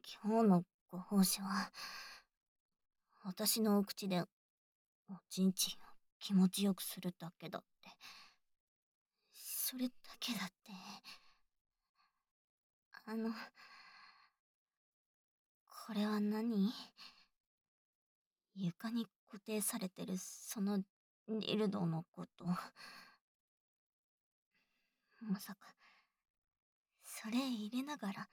今日のご奉仕は、私のお口でおちんちんを気持ちよくするだけだって。それだけだって。あの、これは何？床に固定されてるそのディルドのこと。まさか、それ入れながら、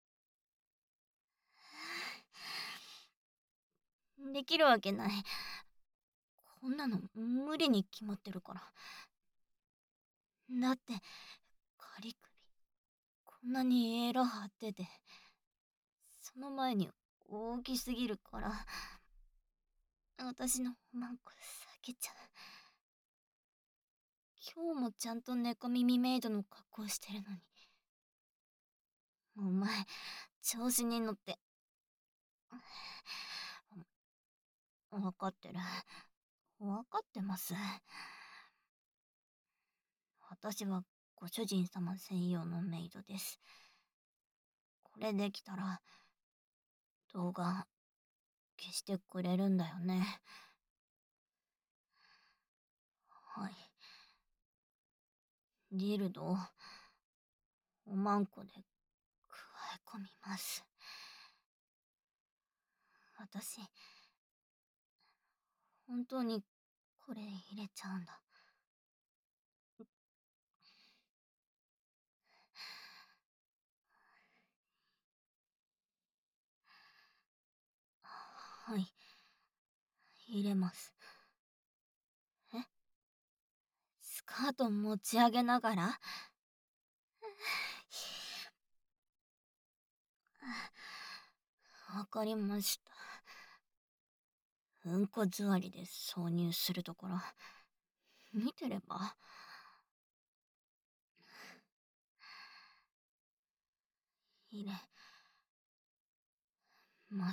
できるわけない。こんなの無理に決まってるから。だって、カリクリ、こんなにエラ張ってて、その前に大きすぎるから、私のマンコ避けちゃう。今日もちゃんと猫耳メイドの格好してるのに。お前、調子に乗って。わかってる。わかってます。私はご主人様専用のメイドです。これできたら、動画消してくれるんだよね。はい。ディルドをおまんこで加え込みます。私、本当にこれ入れちゃうんだ。はい。入れます。え？スカート持ち上げながら？わかりました。うんこ座りで挿入するところ、見てれば。入れます。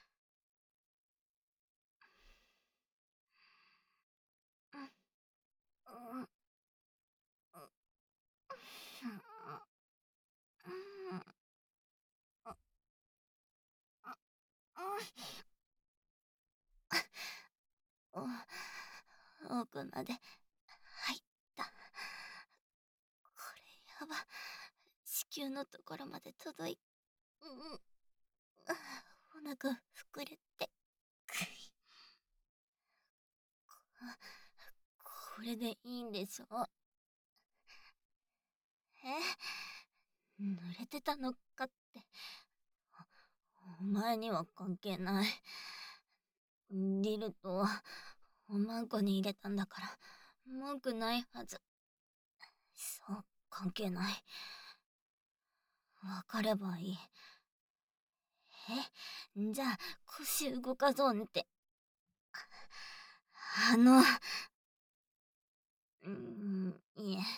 奥まで入った。これやば。子宮のところまで届い、お腹膨れて。これでいいんでしょ？濡れてたのかって。お前には関係ない。ディルとおまんこに入れたんだから文句ないはず。そう、関係ない。わかればいい。じゃあ腰動かそうねって。いえ、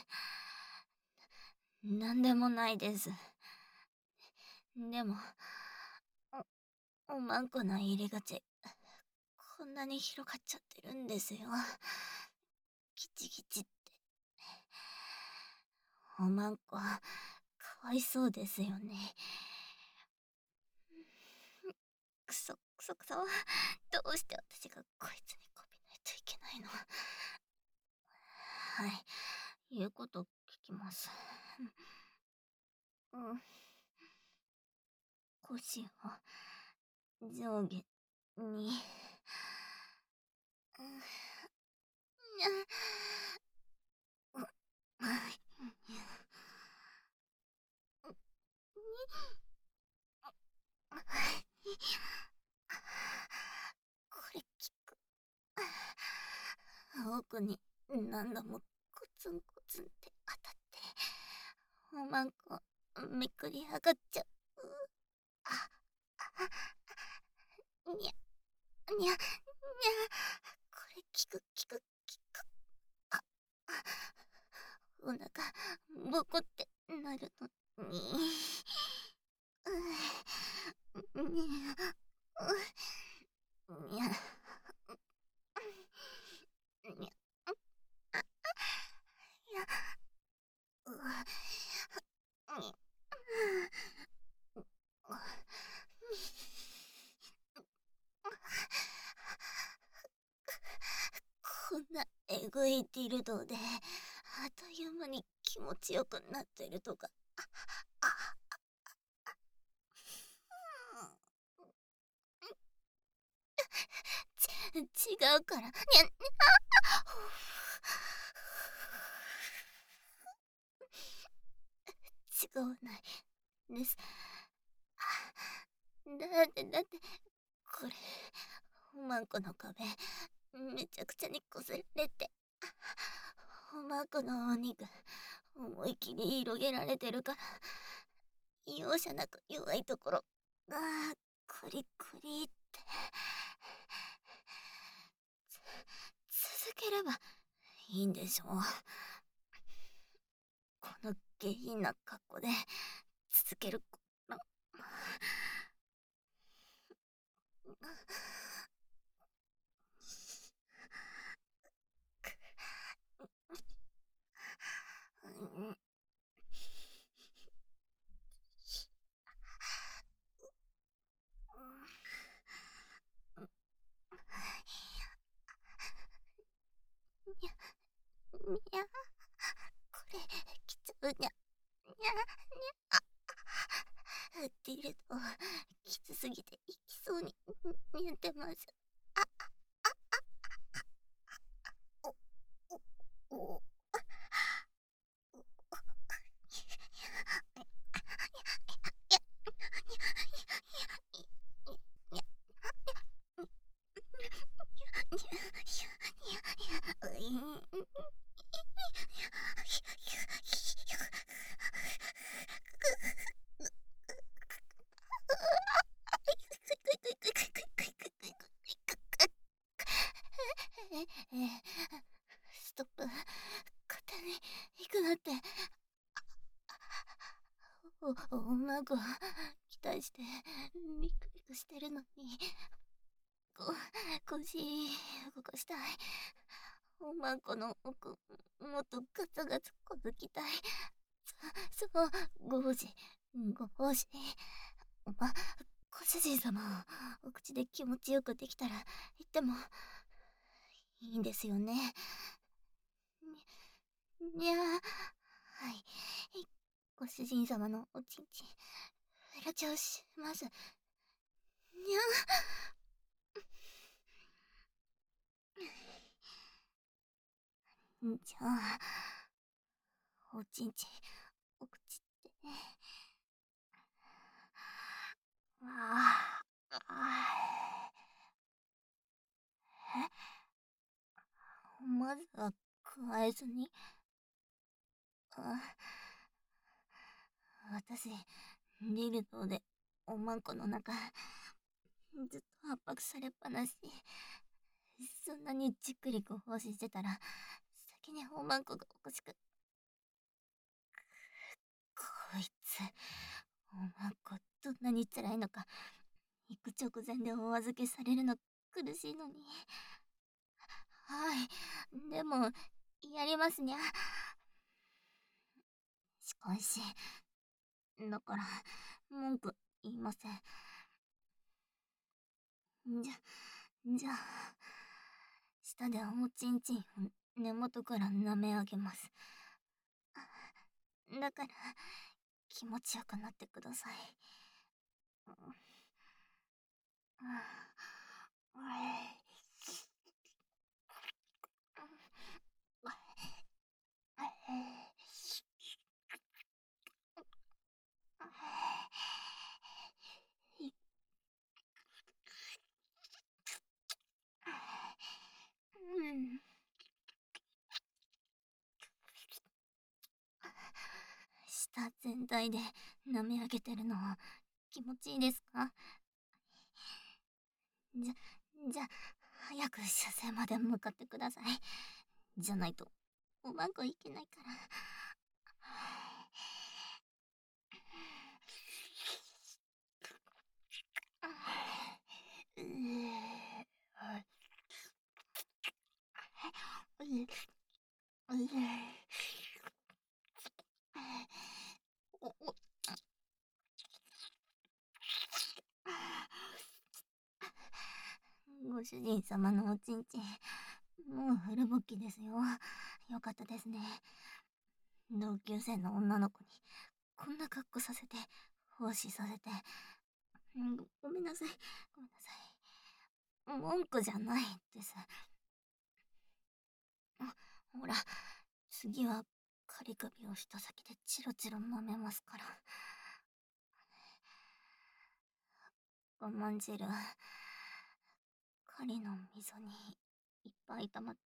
なんでもないです。でも、おまんこの入り口、こんなに広がっちゃってるんですよ。ギチギチって。おまんこ、かわいそうですよね。くそ、くそくそ。どうして私がこいつにこびないといけないの？はい、言うこと聞きます。うん。腰を上下に。これ効く。奥に何度もコツンコツンって当たって、おまんこめくり上がっちゃう。あ、にゃ、にゃ、にゃ。これ効く効く効く。あ、お腹ボコってなるのに。にゃ、にゃ、にゃ、や、う、に、 ぐいディルドであっという間に気持ちよくなってるとか。違うから。違わないです。だってこれおまんこの壁めちゃくちゃに擦れて、おまんこのお肉思い切り広げられてるから、容赦なく弱いところがクリクリって。続ければいいんでしょう。この下品な格好で続けるの。にゃ、これきちゃうにゃ。にゃディルドきつすぎていきそうに見えてます。おおストップ。勝手に行くなって。おまご期待してビクビクしてるのに、腰動かしたい。おまんこの奥もっとガツガツこづきたい。そう、ゴージご主人様、お口で気持ちよくできたら言ってもいいんですよね。にゃー。はい。ご主人様のおちんちん、フラチョします。にゃー。じゃあ、おちんちん、お口って。ああ。まずは加えずに。私、リルドでおまんこの中、ずっと圧迫されっぱなし。そんなにじっくりご奉仕してたら、先におまんこがおかしく。こいつ、おまんこどんなに辛いのか、行く直前でお預けされるの苦しいのに。はい、でも、やりますにゃ。しかし、だから、文句言いません。じゃあ、下でおちんちんを根元から舐め上げます。だから、気持ちよくなってください。下全体で舐め上げてるの気持ちいいですか？じゃ、早く車線まで向かってください。じゃないと、おまんこいけないから。ご主人様のおちんちん、 もうフル勃起ですよ。よかったですね。同級生の女の子にこんな格好させて、奉仕させて。ごめんなさい。ごめんなさい。文句じゃないです。ほら、次は仮首を舌先でチロチロ舐めますから。我慢汁、狩りの溝にいっぱい溜まって、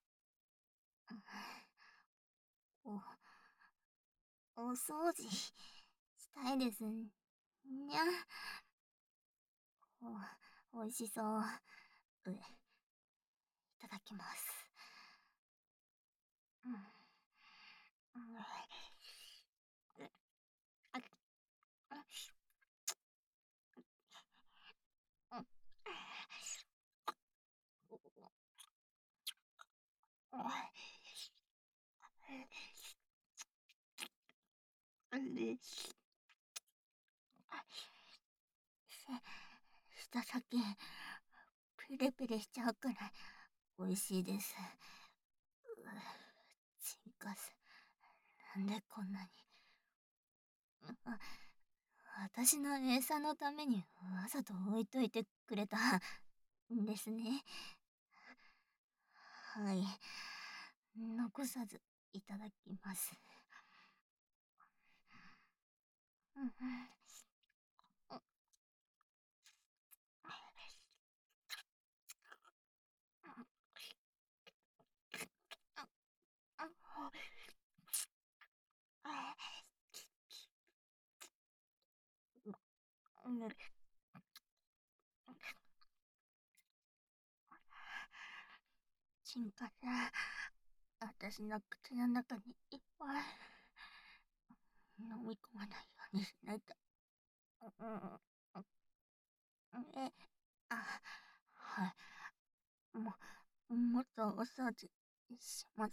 お掃除したいです。にゃ。おいしそう。いただきます。うん。あ、あ、舌先、ピリピリしちゃうくらい美味しいです。チンカス、なんでこんなに。私の餌のためにわざと置いといてくれたんですね。はい。残さずいただきます。うんうん。チンカス、私の口の中にいっぱい飲み込まないようにしないと。え、はい。もっとお掃除します。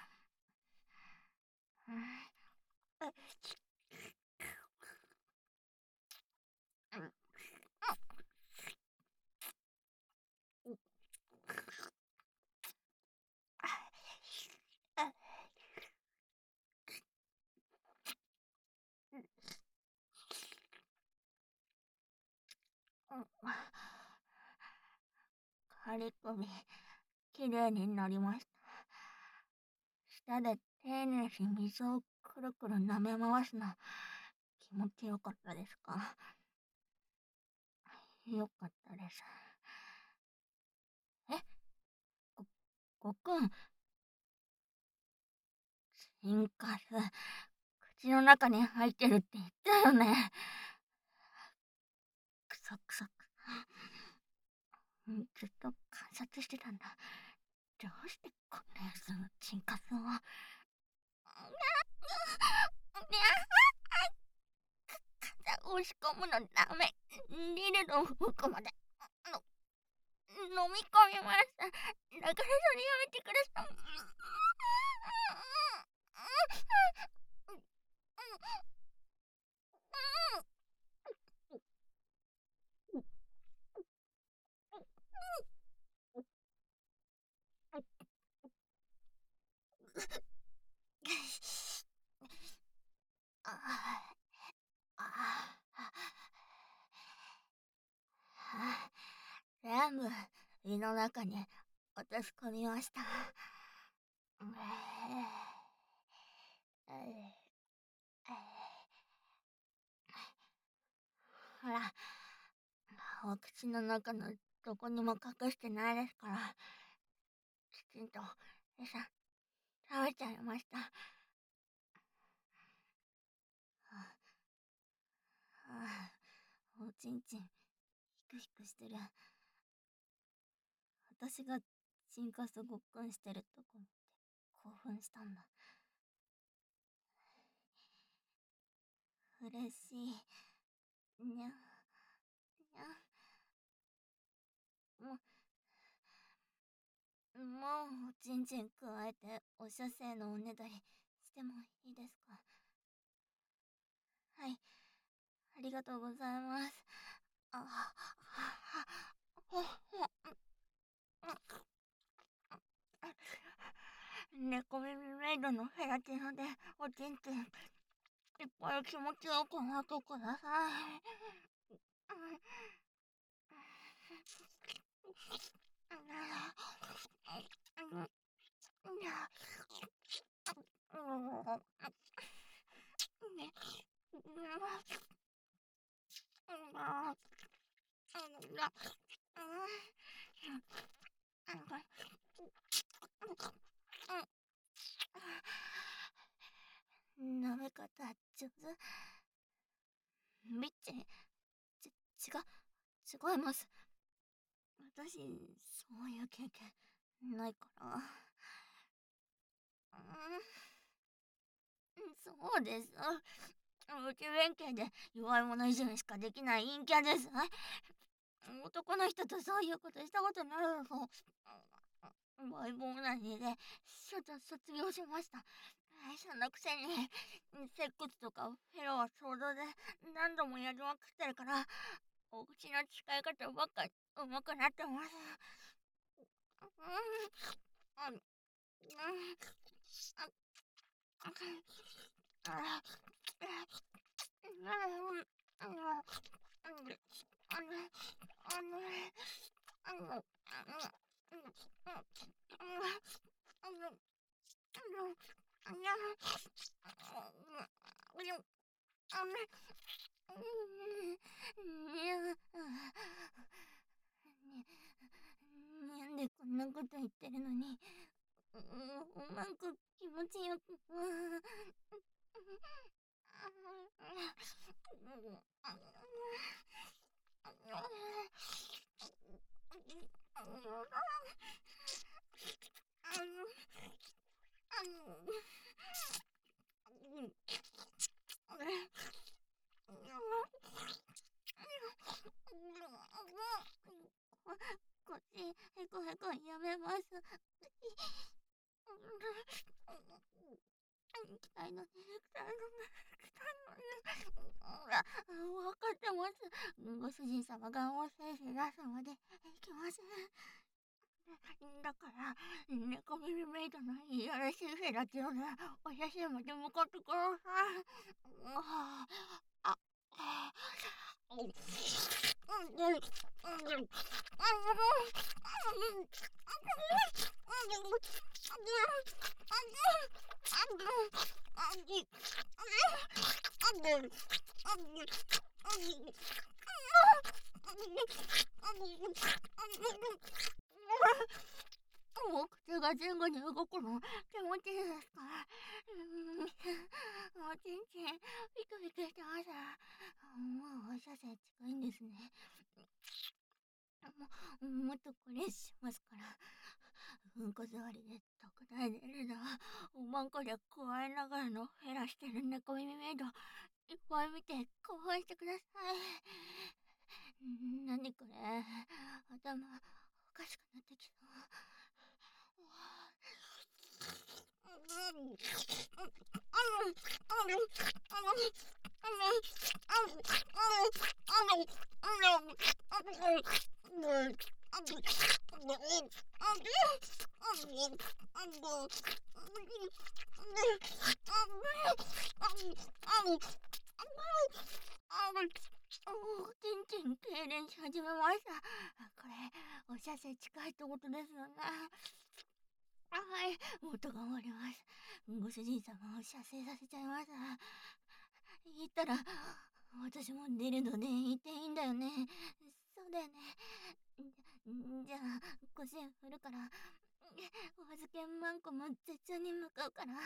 刈り込み、きれいになりました。舌で丁寧に水をくるくる舐め回すの、気持ちよかったですか？よかったです。え、ごくん、チンカス、口の中に入ってるって言ったよね。くそくそくそ。ずっと観察してたんだ。どうしてこんなやつのチンカスを。押し込むのダメ。リルの奥まで飲み込みました。だからそれやめてください。全部胃の中に落とし込みました。ほら、お口の中のどこにも隠してないですから、きちんと餌食べちゃいました。おちんちんヒクヒクしてる。私がチンカスごっくんしてるとこ見て興奮したんだ。嬉しい。にゃ、にゃ。ももうおちんちんくわえてお射精のおねだりしてもいいですか？はい、ありがとうございます。あ、 猫耳メイドのヘラティノでおちんちんいっぱい気持ちよくなってください。舐め方上手？みっち、違います。私、そういう経験ないから。そうです。内弁慶で弱い者いじめしかできない陰キャです。男の人とそういうことしたことないです。バイボーナニーで所長卒業しました。そのくせに、接骨とかフェロは想像で何度もやりまくってるから、お口の使い方ばっか上手くなってます。なんでこんなこと言ってるのに、うまく気持ちよく。腰へこへこやめます。行きたいのに、行きたいのに、行きたいのに。わかってます。ご主人様がお精子出すまで行きません。だから、猫耳メイドのいやらしいフェラチオでお写真まで向かってください。もう口が前後に動くの気持ちいいですか？おちんちんピクピクしてます。もうお射精近いんですね。もっとこれしますから。うんこ座りで特大でるのおまんこで加えながらの減らしてる猫耳メイドいっぱい見て興奮してください。なにこれ、頭おかしくなってきそう。ちんちん痙攣し始めました。これ、お射精近いってことですよね。はい、音が漏れます。ご主人様を射精させちゃいます。言ったら、私も出るのでいていいんだよね。そうだよね。じゃあ、腰振るから、お預けマンコも絶頂に向かうから。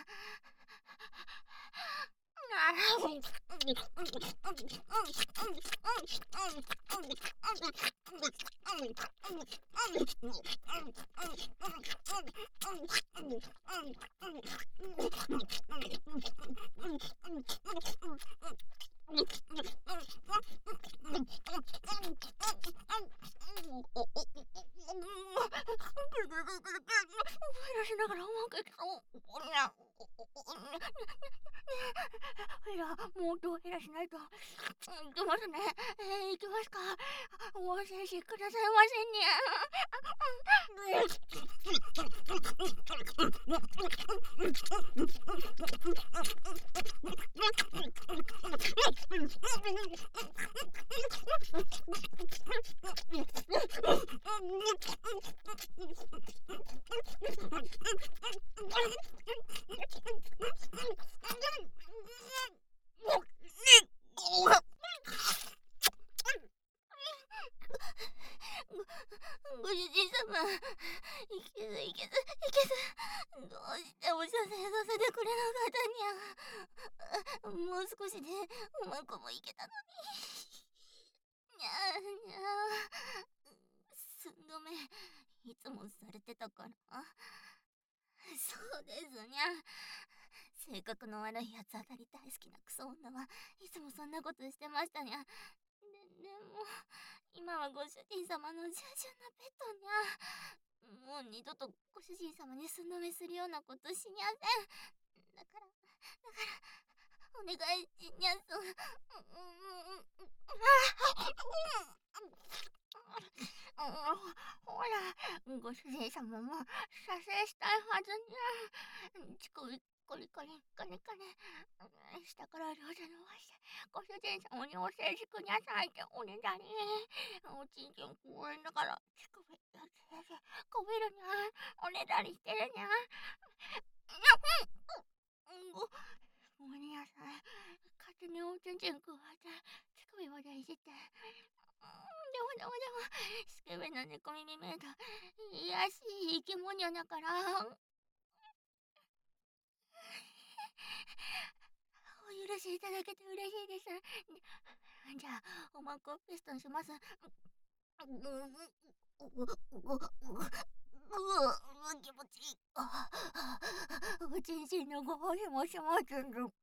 しながらうまくいきそう。ほら、もうどう減らしないと。 いきますね。いきますか。お教えしくださいませにご主人様、いけずいけずいけず、どうしてお射精させてくれなかったにゃ。もう少しでおまんこもいけたのに。にゃにゃ。寸止めいつもされてたから。そうですにゃ。性格の悪いやつ当たり大好きなクソ女はいつもそんなことしてましたにゃ。でも今はご主人様の従順なペットにゃ。もう二度とご主人様に寸止めするようなことしにゃせん。だからお願いしにゃす。ほら、ご主人様も射精したいはずにゃ。乳首コリコリカネカネ、下から両手伸ばしてご主人様にお静粛にゃさいっておねだり。おちんちん公園だから乳首やつやつこびるにゃ。おねだりしてるにゃ。ごめんなさい。勝手におちんちんくわえて乳首までいじって。でもスケベな猫耳メイドいやしい生き物だから。お許しいただけて嬉しいです。じゃあおまんこピストンします。気持ちいい。おちんちんのごほしもしまつんる。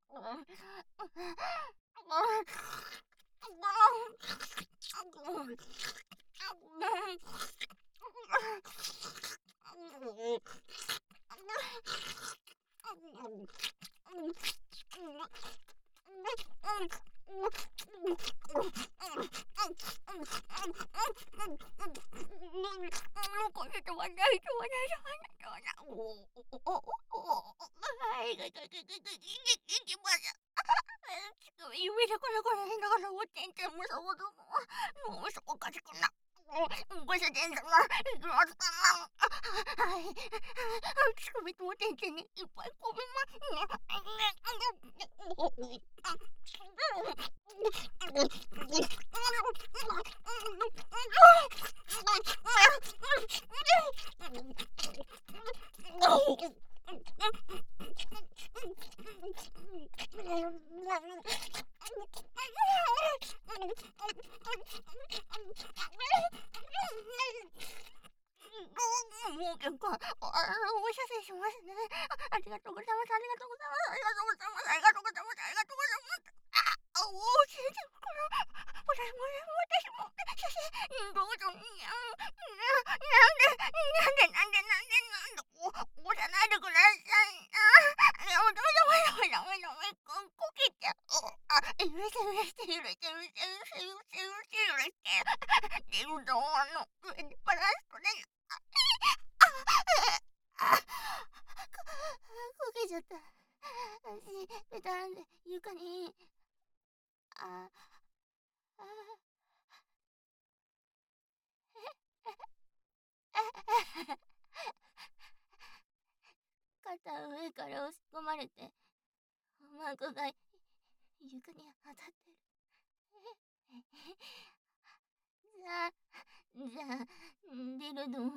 夢でこの子にだからおちんちんむさぼども脳みそおかしくな。ご主人様、いきますかな。はい。乳首とおちんちんにいっぱいこびますね。もう結構、お射精しますね。ありがとうございます。ありがとうございます。ありがとうございます。ありがとうございます。ありがとうございます。お教えてくれ。私も射精どうぞにゃん。なんで押さないでください。ダメこけちゃう。許して出るドアの上にバランス取れな。こけちゃった。足ペタンで床に。肩上から押し込まれておまんこが床に当たってる。じゃあ出るの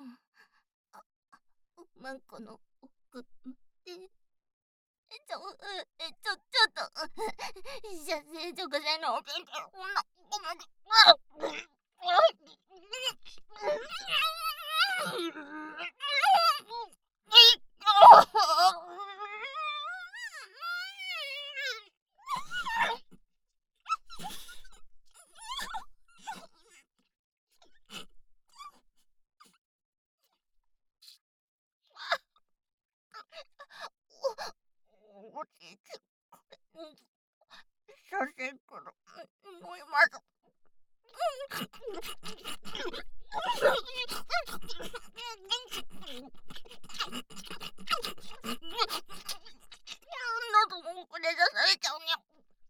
おまんこの奥でちょっと射精直前のおちんちん女ごめん。おちんちん射精からの喉もこれ出されちゃうにゃ。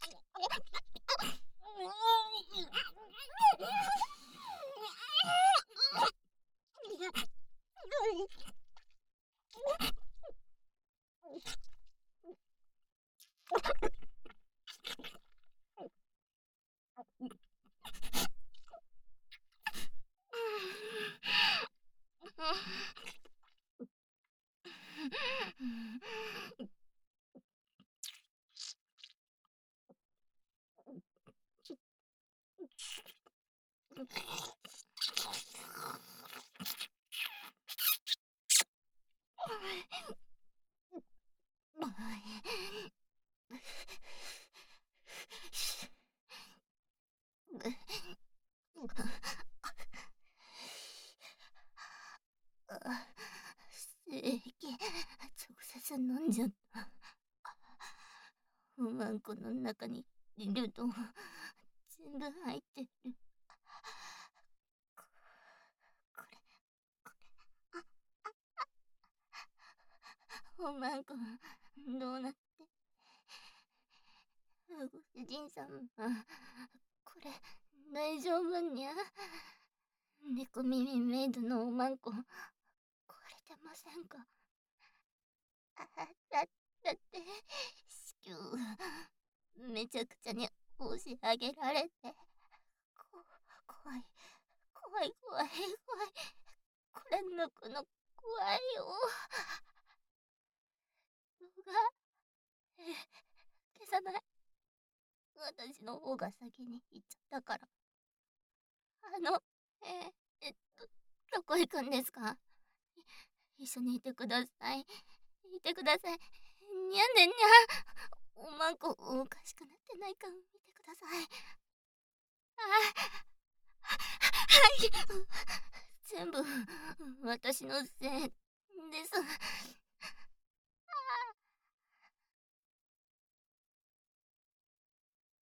精液直接飲んじゃった。おまんこの中にいるの全部入ってる。これおまんこどうなって。ご主人様これ大丈夫にゃ。猫耳メイドのおまんこ壊れてませんか。だって子宮めちゃくちゃに押し上げられて怖い怖い怖い怖い。これ抜くの怖いよ。動画消さない。私の方が先に行っちゃったから。どこ行くんですか。一緒にいてください。いてください。にゃんでにゃ。おまんこおかしくなってないか見てください。はい。全部私のせいです。